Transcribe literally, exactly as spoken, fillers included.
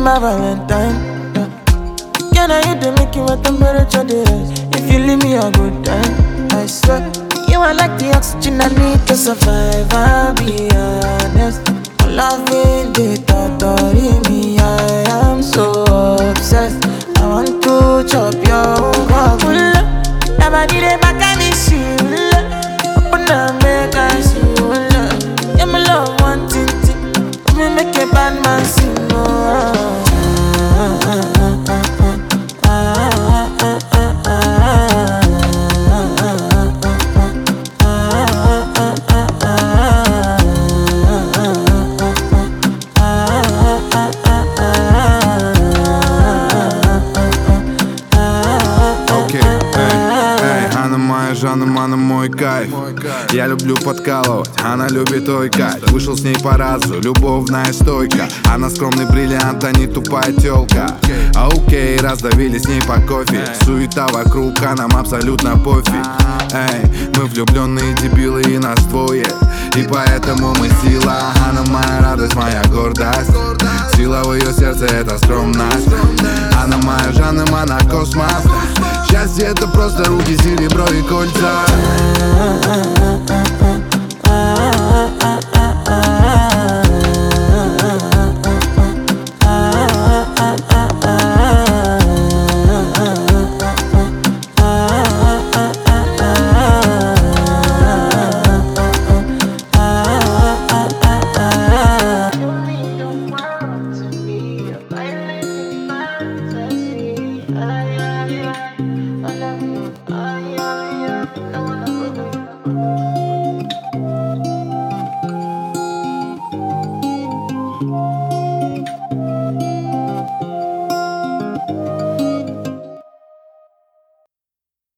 my Valentine. Yeah. Can I hit the make you a temperature dey rise? If you leave me a good time, I swear. You are like the oxygen I need to survive. I'll be honest. Loving the thought of me, I am so obsessed. I want to chop your heart. Never did it back and it's you. Open up, make I see you. Yeah, my love, one thing. Me make a bad man sing. Жанна, она мой кайф. Я люблю подкалывать, она любит ой кайф. Вышел с ней по разу, любовная стойка. Она скромный бриллиант, а не тупая тёлка. Окей, раздавили с ней по кофе. Суета вокруг, а нам абсолютно пофиг. Эй, мы влюбленные дебилы и нас двое. И поэтому мы сила. Она моя радость, моя гордость. Сила в ее сердце — это скромность. Она моя Жанна, она космос. Счастье — это просто руки, серебро и кольца. I